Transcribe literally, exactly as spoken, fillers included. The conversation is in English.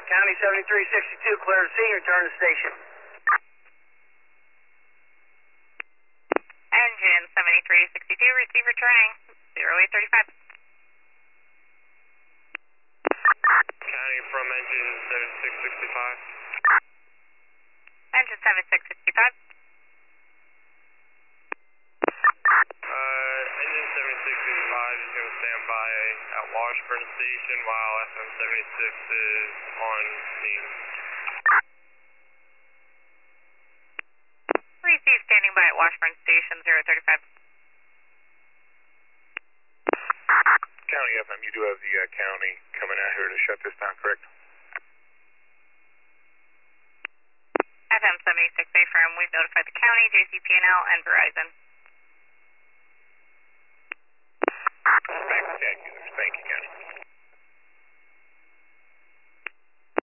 County seventy-three sixty-two, clear to sea, return to station. Engine seventy-three sixty-two, receiver terrain, zero eight thirty-five. County from engine seventy-six sixty-five. Engine seventy-six sixty-five. Uh, engine seventy-six sixty-five is going to stand by at Washburn Station while F M seventy-six is on scene. Receive standing by at Washburn Station, zero thirty-five. County F M, you do have the uh, county coming out here to shut this down, correct? F M seventy-six A-firm, we've notified the county, J C P N L, and Verizon. Back to